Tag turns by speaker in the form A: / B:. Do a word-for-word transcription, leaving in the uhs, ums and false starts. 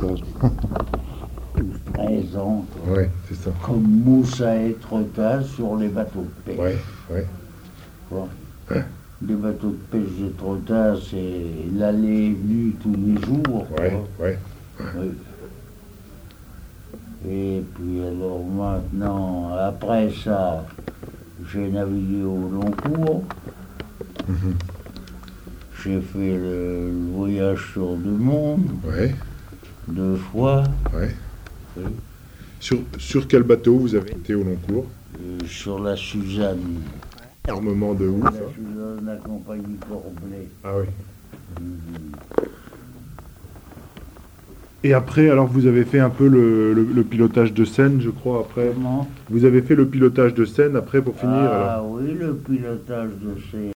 A: treize ans, quoi.
B: Ouais, c'est ça.
A: Comme Moussa et Etretat sur les bateaux de pêche.
B: Ouais, ouais.
A: Quoi.
B: Hein?
A: Les bateaux de pêche d'Etretat, c'est l'aller et venue tous les jours.
B: Ouais,
A: quoi.
B: ouais.
A: Oui. Et puis alors maintenant, après ça, j'ai navigué au long cours.
B: Mhm.
A: J'ai fait le, le voyage sur le monde
B: Ouais,
A: deux fois.
B: ouais.
A: Oui.
B: Sur, sur quel bateau vous avez été au long cours?
A: Euh, sur la Suzanne.
B: Armement de où,
A: La
B: ça?
A: Suzanne, la compagnie Corbelet.
B: Ah oui.
A: Mhm.
B: Et après, alors vous avez fait un peu le, le- le pilotage de scène, je crois, après.
A: Comment?
B: Vous avez fait le pilotage de scène après pour finir, alors?
A: Ah oui, le pilotage de ces